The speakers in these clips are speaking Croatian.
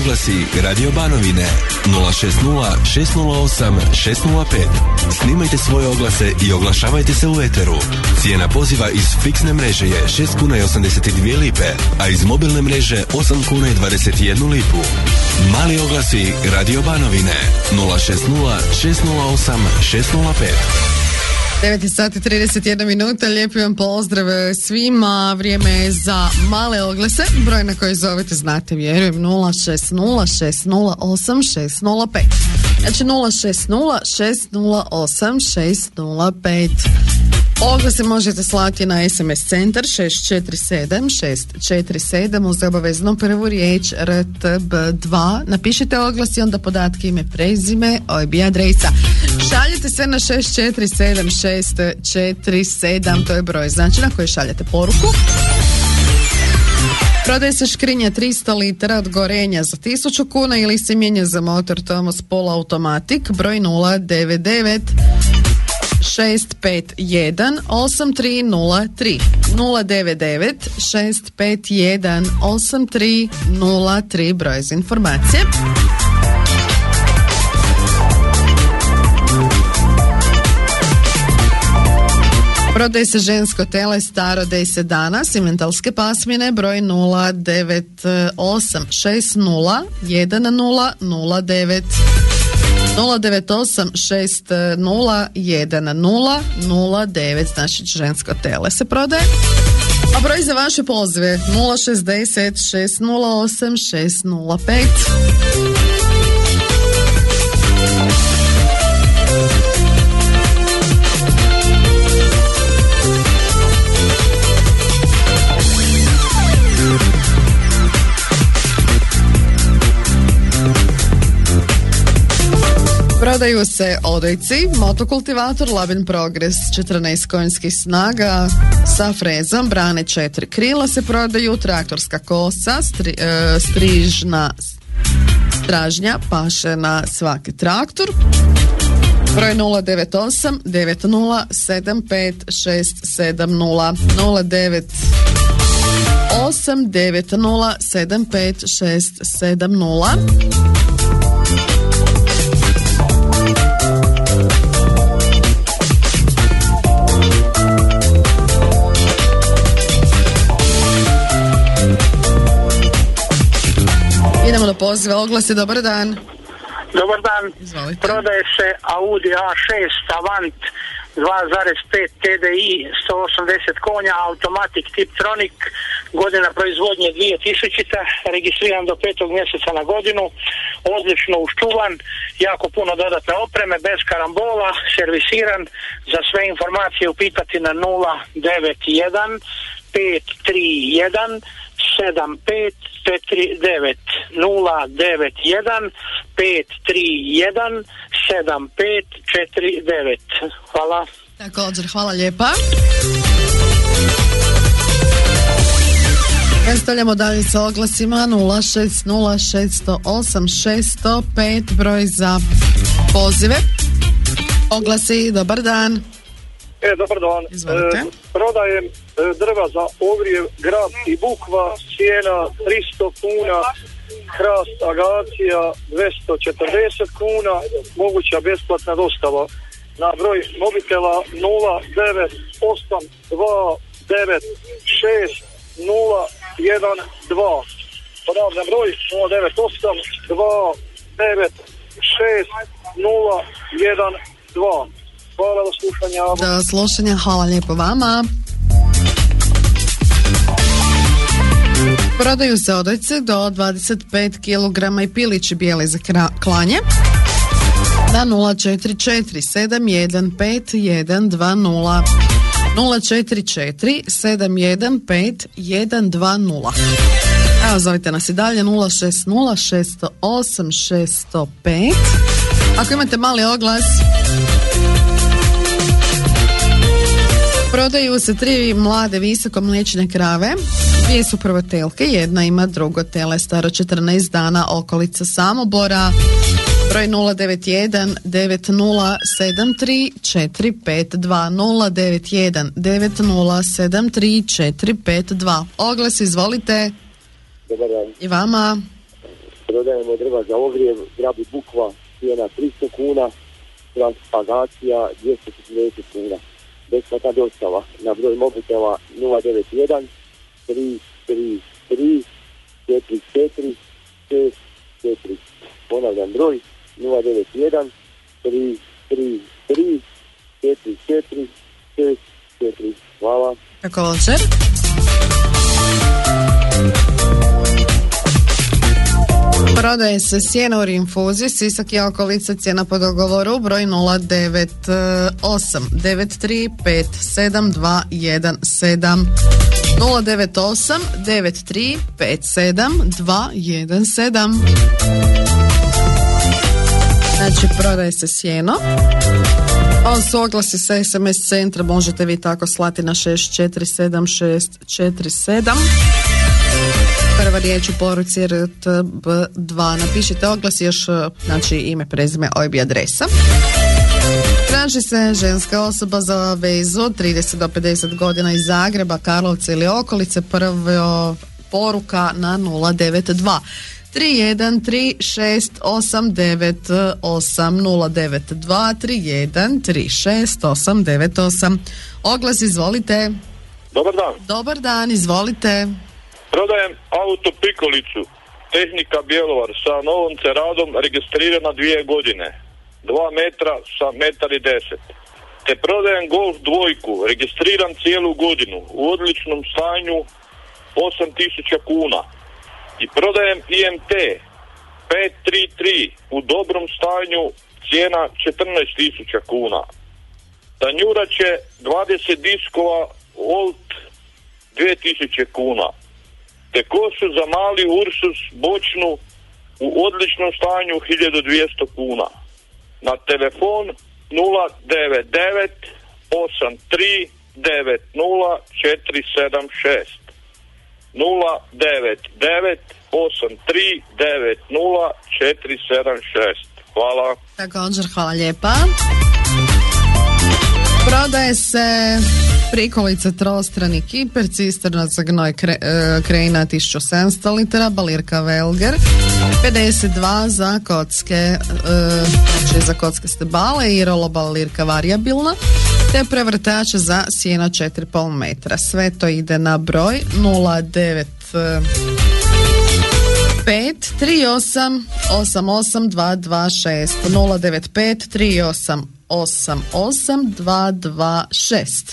oglasi Radio Banovine 060 608 605. Snimajte svoje oglase i oglašavajte se u eteru. Cijena poziva iz fiksne mreže je 6 kuna i 82 lipe, a iz mobilne mreže 8 kuna i 21 lipu. Mali oglasi Radio Banovine 060 608 605. 9:31, lijepi vam pozdrav svima, vrijeme je za male oglase, broj na koji zovete znate, vjerujem, 060 608 605, znači 060 608 605. Oglase možete slati na SMS centar 647 647 uz obavezno prvu riječ RTB2. Napišite oglas i onda podatke, ime, prezime, OIB i adresa. Šaljite sve na 647 647, to je broj znači na koji šaljete poruku. Prodaje se škrinja 300 litara od gorenja za 1000 kuna ili se mijenja za motor Thomas poluautomatik, broj 099 651 8303 099 651 8303, broj za informacije. Prodaje se žensko tele staro 10 dana, simentalske pasmine, broj 098 60 10 09 098 60 10 09, znači žensko tele se prodaje. A broj za vaše pozive 060 608 605. Prodaju se odojci, motokultivator Labin Progress 14 konjskih snaga sa frezom, brane 4 krila se prodaju, traktorska kosa, stražnja paše na svaki traktor. Broj 098 90 75 670 098 90 75 670. Idemo do poziva, oglasi, dobar dan. Dobar dan. Izvolite. Prodaje se Audi A6 Avant 2.5 TDI 180 konja, automatik Tiptronic, godina proizvodnje 2000, registriran do 5. mjeseca na godinu, odlično uščuvan, jako puno dodatne opreme, bez karambola, servisiran. Za sve informacije upitati na 091 531 7549 091 531 7549. Hvala. Također, hvala lijepa. Nastavljamo dalje sa oglasima 060 608 605, broj za pozive. Oglasi, dobar dan. Dobar dan. Izvolite. Prodajem drva za ogrjev Grad i Bukva, cijena 300 kuna, hrast agacija 240 kuna, moguća besplatna dostava na broj mobitela 0982960012. Ponavljam broj 0982960012. Hvala, do slušanja. Do slušanja, hvala lijepo vama. Prodaju se odojce do 25 kg i pilići bijeli za klanje na 044 715 120 044 715 120. Evo, zovite nas i dalje 060 608 605. Ako imate mali oglas. Prodaju se 3 mlade visoko mliječne krave, 2 su prvotelke, jedna ima drugo tele staro 14 dana, okolica Samobora, broj 091 9073 452 091 9073 452. Oglas, izvolite. Dobar dan. I vama. Prodajemo drva za ogrjev, grab i bukva, cijena 300 kuna, hrast agacija 240 kuna. Besplatna dostava na broj mobitela 091 333 44 644. Ponavljam broj 091 333 44 644. Hvala. Također. Prodaje se sjeno u infuziji, Sisak i okolica, cijena po dogovoru, broj 098 9357217 098 9357217. Znači, prodaje se sjeno. Ovo su oglasi sa SMS centra, možete vi tako slati na 647647. Prva riječ u poruci RTB2. Napišite oglas, još znači ime, prezime, OIB i adresa. Traži se ženska osoba za vezu 30 do 50 godina iz Zagreba, Karlovca ili okolice. Prva poruka na 092 313689 8092 313689. Oglas, izvolite. Dobar dan. Dobar dan, izvolite. Prodajem auto pikolicu, tehnika Bjelovar sa novom ceradom, registrirana 2 godine, 2 metra sa 1,10 m. Te prodajem Golf dvojku, registriran cijelu godinu, u odličnom stanju 8.000 kuna. I prodajem IMT 533 u dobrom stanju, cijena 14.000 kuna. Tanjuraće 20 diskova Volt 2.000 kuna. Te kosu za mali Ursus bočnu u odličnom stanju 1.200 kuna. Na telefon 099 83 90 476 099 83 90 476. Hvala. Također, hvala lijepa. Prodaje se prikolica trostrani kiper, cisterna za gnoj Krejna 1700 litara, balirka Velger 52 za kocke, znači za kockaste bale i rolo balirka varijabilna, te prevrtače za sjeno 4,5 metra. Sve to ide na broj 095 38 88 226 095 38 88226.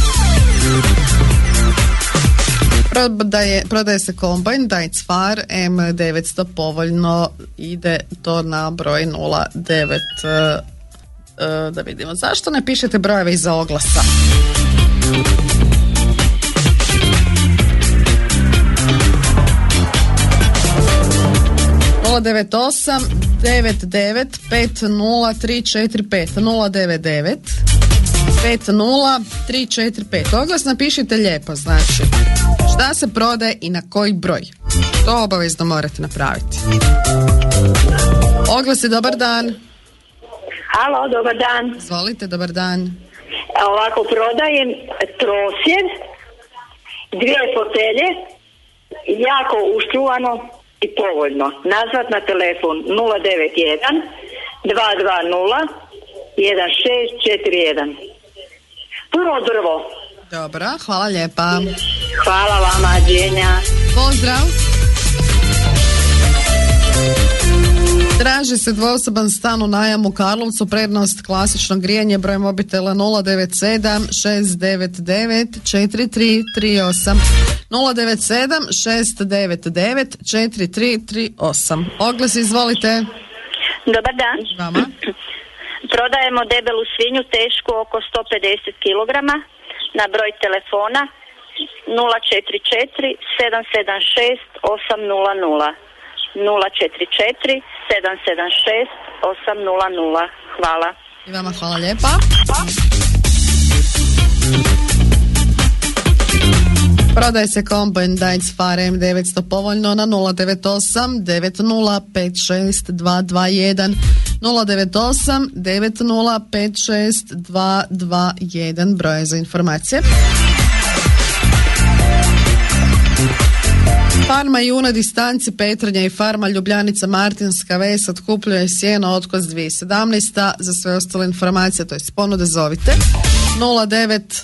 Prodaje se kombajn Dajc Far M900, povoljno, ide to na broj 09. Da vidimo, zašto ne pišete brojeve iza oglasa? Nula 98 99 50345 099 50345. Oglas napišite lijepo, znači šta se prodaje i na koji broj. To obavezno morate napraviti. Oglas je dobar dan. Halo, dobar dan. Izvolite, dobar dan. Ovako, prodajem trosjed, 2 fotelje, jako uščuvano i povoljno. Nazvat na telefon 091 220 1641. Puno drvo. Dobro, hvala lijepa. Hvala vama, dženja. Pozdrav. Traži se dvosoban stan u najam u Karlovcu, prednost klasično grijanje, broj mobitela 097 699 4338 097 699 4338. Oglas, izvolite. Dobar dan. Vama. Prodajemo debelu svinju tešku oko 150 kg na broj telefona 044 776 800 044 776 800. Hvala. I vama hvala lijepa. Prodaje se kombajn Dajc Far M900 povoljno na 098 9056 221 098 9056 221. Broje za informacije. Farma Juna Distanci Petrinja i Farma Ljubljanica Martinska Ves otkupljuje sjeno Otkos 2017. Za sve ostale informacije, to je ponude, zovite 099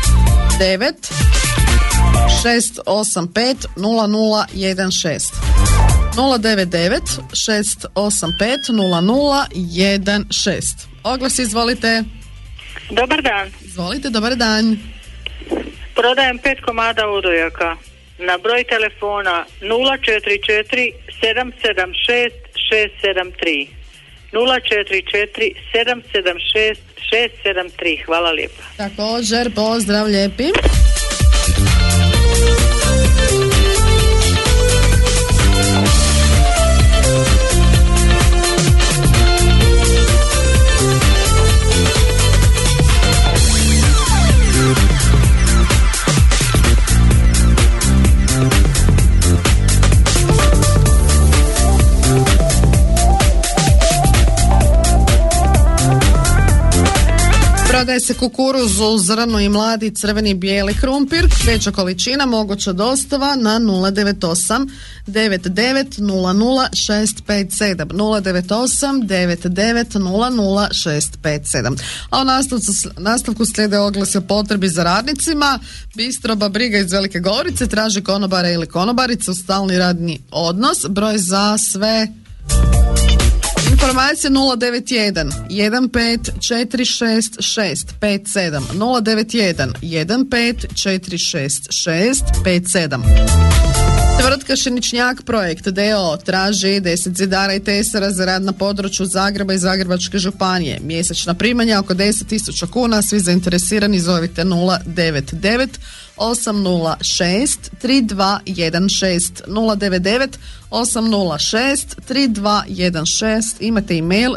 685 0016 099 685 0016. Oglas, izvolite. Dobar dan. Izvolite, dobar dan. Prodajem 5 komada udojaka na broj telefona 044 776 673 044 776 673. Hvala lijepa. Također, pozdrav, lijepi. Prodaje se kukuruzu, zrno i mladi crveni bijeli krumpir. Veća količina, moguća dostava na 098 99 00 657 098 99 00 657. A u nastavku slijede oglasi o potrebi za radnicima. Bistro Babriga iz Velike Gorice traži konobara ili konobarice u stalni radni odnos. Broj za sve informacije 091 1546657 091 1546657. Tvrtka Šiničnjak Projekt D.O. traži 10 zidara i tesara za rad na području Zagreba i Zagrebačke županije. Mjesečna primanja oko 10.000 kuna. Svi zainteresirani zovite 099 806 3216 099 806 3216. Imate email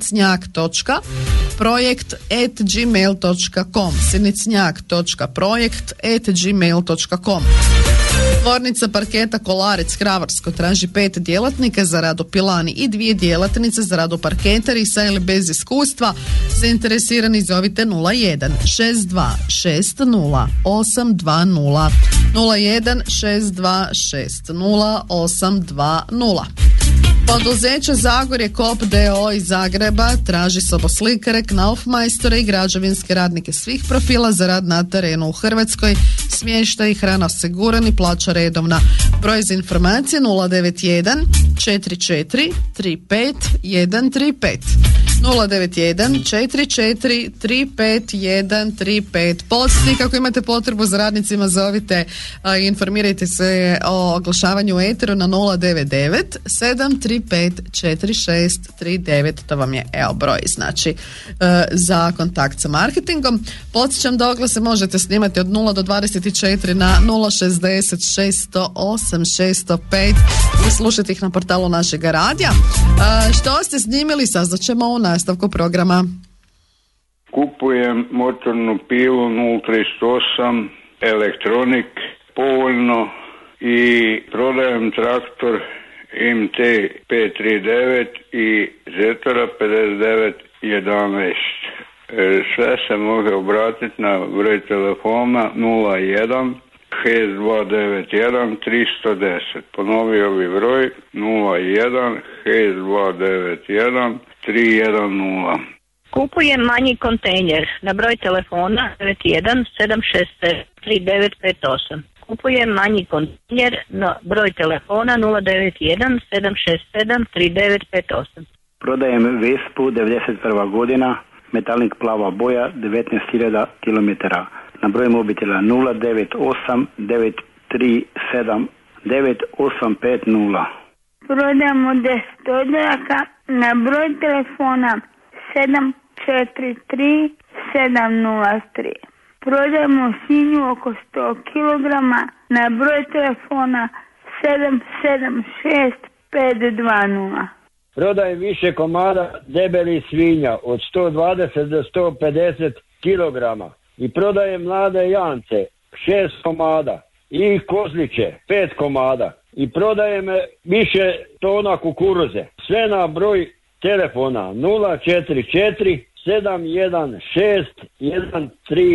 senicnjak.projekt@gmail.com senicnjak.projekt@gmail.com. Tvornica parketa Kolarec Kravarsko traži 5 djelatnika za rad u pilani i 2 djelatnice za rad u parketari sa ili bez iskustva. Zainteresirani zovite 01 62 60 820 01 62 60 820. Poduzeće Zagorje Kop D.O. iz Zagreba traži soboslikare, knaufmajstore i građevinske radnike svih profila za rad na terenu u Hrvatskoj. Smještaj i hrana osigurani, plaća redovna. Broj za informacije 091 44 35 135 091 44 35 135. Podsjetnik, ako imate potrebu za radnicima, zovite i informirajte se o oglašavanju u eteru na 099 735 4639. To vam je broj, znači, za kontakt sa marketingom. Podsjećam da oglase možete snimati od 0 do 24 na 060 608 605 i slušati ih na portalu našega radija. Što ste snimili, saznaćemo u nastavku programa. Kupujem motornu pilu 038 Elektronik povoljno i prodajem traktor MT 539 i Zetora 5911. Sve se može obratiti na broj telefona 01 6291 310. Ponovio bi broj 01 6291 310. Kupujem manji kontejner na broj telefona 91 767 3958. Kupujem manji kontejner na broj telefona 091 767 3958. Prodajem Vespu 91. godina, metalnik plava boja, 19.000 km. Na broj mobitela 098 937 9850. Prodajemo 10 odojaka na broj telefona 743 703. Prodajemo svinju oko 100 kg na broj telefona 776 520. Prodajem više komada debelih svinja od 120 do 150 kg i prodajem mlade jance 6 komada i kozliće 5 komada i prodajem više tona kukuruze. Sve na broj telefona 044 716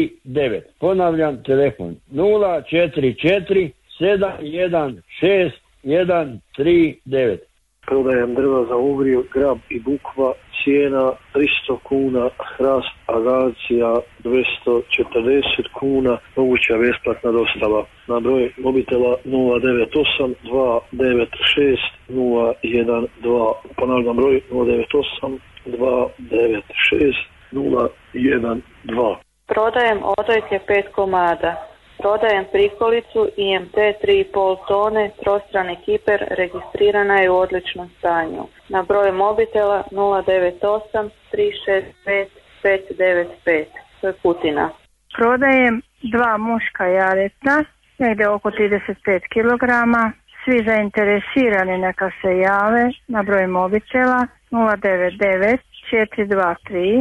139. Ponavljam telefon 044 716 139. Prodajem drva za ogrjev, grab i bukva, cijena 300 kuna, hrast agacija 240 kuna, moguća besplatna dostava. Na broj mobitela 098 296 012, ponavljam broj 098 296 012. Prodajem odojke 5 komada. Prodajem prikolicu IMT 3,5 tone, trostrani kiper, registrirana je u odličnom stanju. Na broj mobitela 098 365 595. To je Kutina. Prodajem 2 muška jaretna, negdje oko 35 kg. Svi zainteresirani neka se jave na broj mobitela 099 423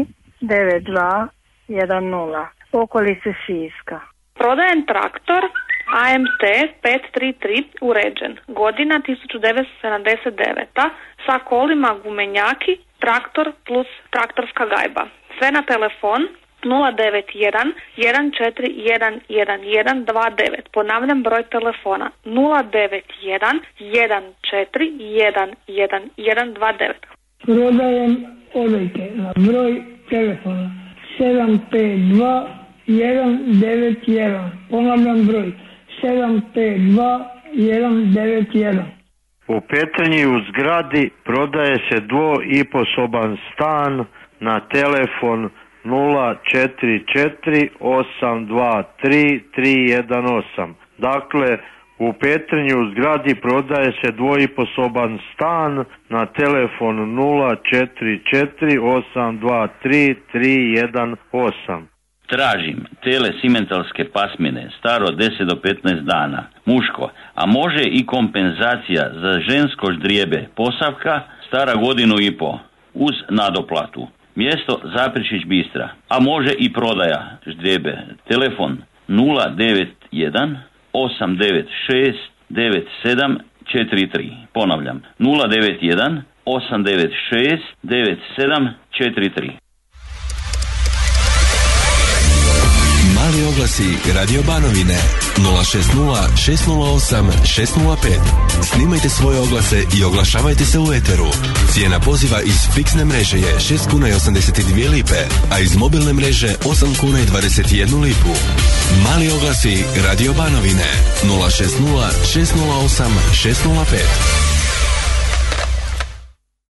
9210. Okolice Siska. Prodajem traktor AMT 533 uređen, godina 1979, sa kolima gumenjaki, traktor plus traktorska gajba. Sve na telefon 091 141 1129. Ponavljam broj telefona 091 141 1129. Prodajem odojke na broj telefona 752 191. Ponavljam broj 752 191. U Petrinji u zgradi prodaje se 2,5-soban stan na telefon 044 823 318. Dakle, u Petrinji u zgradi prodaje se 2,5-soban stan na telefon 044 823 318. Tražim tele simentalske pasmine, staro 10 do 15 dana, muško, a može i kompenzacija za žensko ždrijebe, posavka, stara 1,5 godinu, uz nadoplatu. Mjesto Zaprešić Bistra, a može i prodaja ždrijebe. Telefon 091 896 9743. Ponavljam, 091 896 9743. Mali oglasi Radio Banovine 060 608 605. Snimajte svoje oglase i oglašavajte se u eteru. Cijena poziva iz fiksne mreže je 6 kuna i 82 lipe, a iz mobilne mreže 8 kuna i 21 lipu. Mali oglasi Radio Banovine 060 608 605.